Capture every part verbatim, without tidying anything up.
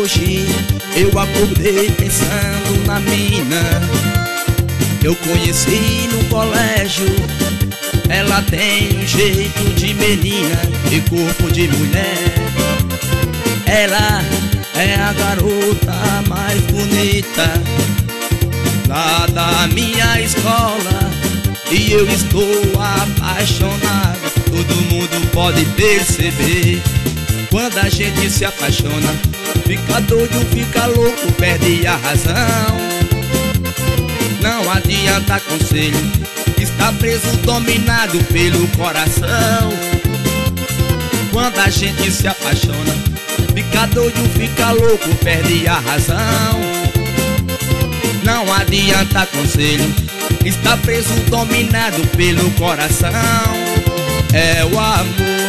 Hoje eu acordei pensando na mina que eu conheci no colégio. Ela tem um jeito de menina e corpo de mulher. Ela é a garota mais bonita lá da minha escola, e eu estou apaixonado. Todo mundo pode perceber. Quando a gente se apaixona, fica doido, fica louco, perde a razão. Não adianta conselho, está preso, dominado pelo coração. Quando a gente se apaixona, fica doido, fica louco, perde a razão. Não adianta conselho, está preso, dominado pelo coração. É o amor.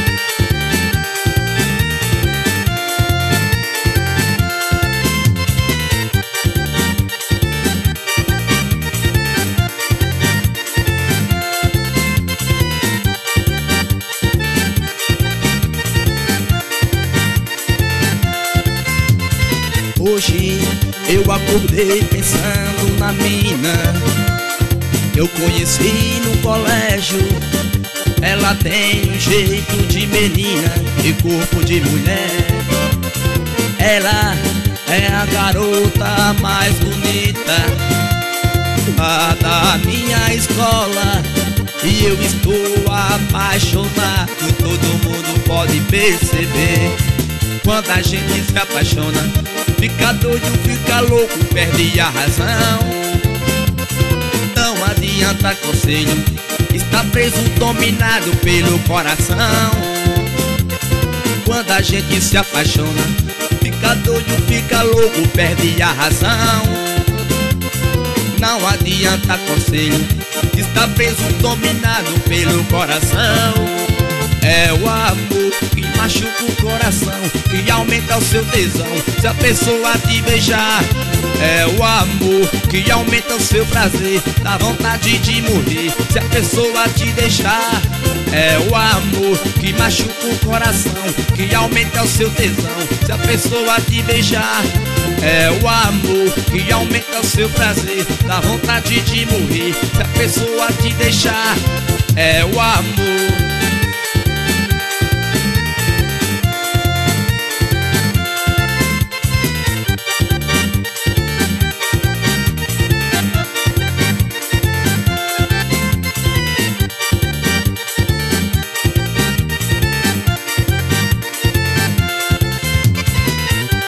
Hoje eu acordei pensando na mina que eu conheci no colégio. Ela tem um jeito de menina e corpo de mulher. Ela é a garota mais bonita lá da minha escola, e eu estou apaixonado. Todo mundo pode perceber. Quando a gente se apaixona, fica doido, fica louco, perde a razão. Não adianta conselho, está preso, dominado pelo coração. Quando a gente se apaixona, fica doido, fica louco, perde a razão. Não adianta conselho, está preso, dominado pelo coração. É o amor que machuca o coração, que aumenta o seu tesão se a pessoa te beijar. É o amor que aumenta o seu prazer, dá vontade de morrer se a pessoa te deixar. É o amor que machuca o coração, que aumenta o seu tesão se a pessoa te beijar. É o amor que aumenta o seu prazer, dá vontade de morrer se a pessoa te deixar. É o amor.